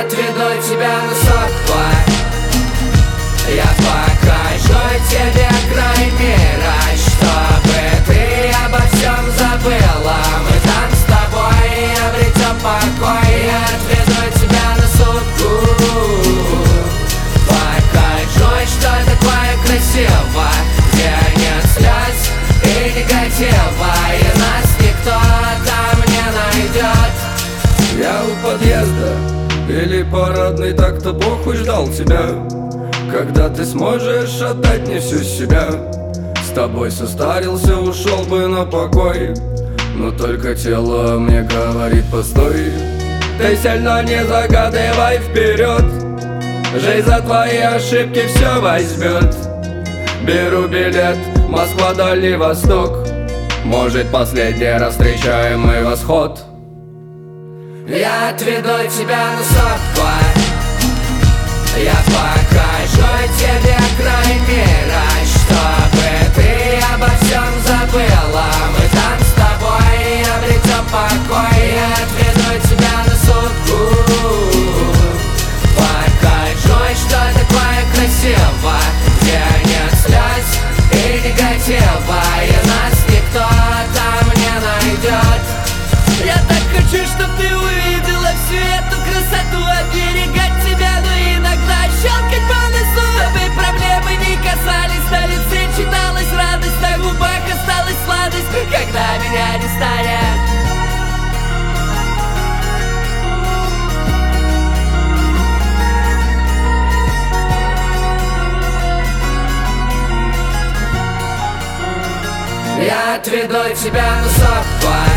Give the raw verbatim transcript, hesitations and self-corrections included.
Я отведу тебя на сотвой. Я покажу тебе край мира, чтобы ты обо всем забыла. Мы там с тобой обретем покой. Я отведу тебя на сутку. Покажу, что такое красиво, где нет слез и негатива, и нас никто там не найдет. Я у подъезда, или парадный, так-то похуй, ждал тебя. Когда ты сможешь отдать мне всю себя? С тобой состарился, ушел бы на покой, но только тело мне говорит постой. Ты сильно не загадывай вперед, жизнь за твои ошибки все возьмет. Беру билет, Москва, Дальний Восток, может последний раз встречаем мы восход. Я отведу тебя на сотвой. Я покажу тебе край мира, чтобы ты обо всем забыла. Мы там с тобой обретем покой. Я отведу тебя на сутку. Покажу, что такое красиво, где нет слез и негатива, и нас никто там не найдет. Я так хочу, чтоб ты увидела всю эту красоту, оберегать тебя, но иногда щелкать по носу, чтобы проблемы не касались. На лице читалась радость, на губах осталась сладость, когда меня не станет. Я отведу тебя на сотвой.